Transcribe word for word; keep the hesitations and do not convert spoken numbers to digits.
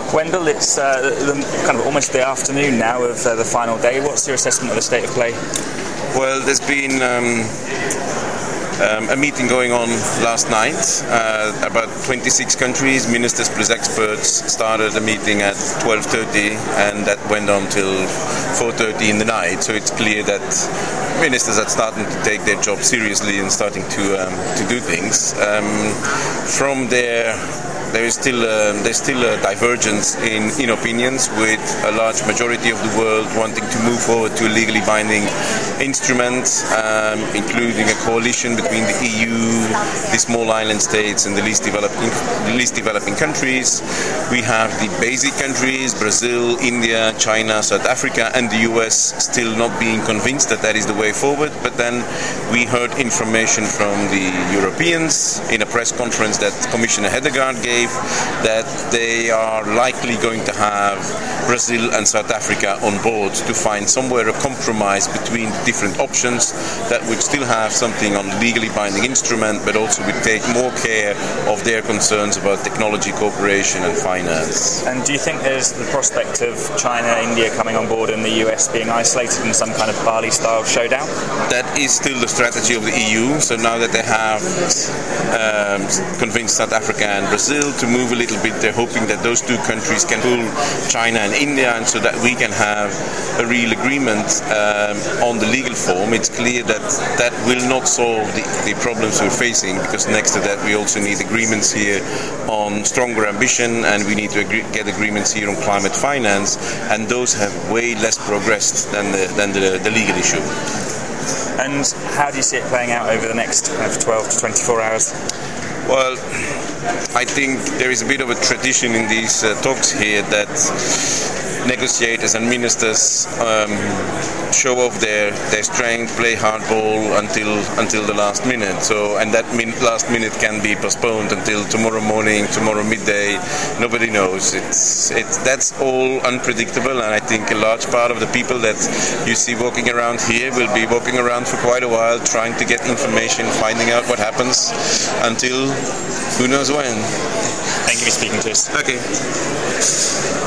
Wendell, it's uh, the, kind of almost the afternoon now of uh, the final day. What's your assessment of the state of play? Well, there's been um, um, a meeting going on last night. Uh, about twenty-six countries, ministers plus experts, started a meeting at twelve thirty, and that went on till four thirty in the night. So it's clear that ministers are starting to take their job seriously and starting to um, to do things. Um, from there. There is still uh, there's still a divergence in, in opinions, with a large majority of the world wanting to move forward to a legally binding instrument, um, including a coalition between the E U, the small island states, and the least developing the least developing countries. We have the basic countries: Brazil, India, China, South Africa, and the U S still not being convinced that that is the way forward. But then we heard information from the Europeans in a press conference that Commissioner Hedegaard gave, that they are likely going to have Brazil and South Africa on board to find somewhere a compromise between different options that would still have something on legally binding instrument, but also would take more care of their concerns about technology cooperation and finance. And do you think there's the prospect of China, India coming on board and the U S being isolated in some kind of Bali-style showdown? That is still the strategy of the E U. So now that they have um, convinced South Africa and Brazil to move a little bit, they're hoping that those two countries can pull China and India, and so that we can have a real agreement um, on the legal form. It's clear that that will not solve the, the problems we're facing, because next to that we also need agreements here on stronger ambition, and we need to agree, get agreements here on climate finance, and those have way less progressed than the, than the, the legal issue. And how do you see it playing out over the next kind of twelve to twenty-four hours? Well, I think there is a bit of a tradition in these uh, talks here that negotiators and ministers um, show off their, their strength, play hardball until until the last minute. So, and that min- last minute can be postponed until tomorrow morning, tomorrow midday. Nobody knows. It's it's that's all unpredictable, and I think a large part of the people that you see walking around here will be walking around for quite a while, trying to get information, finding out what happens, until who knows when. Thank you for speaking to us. Okay.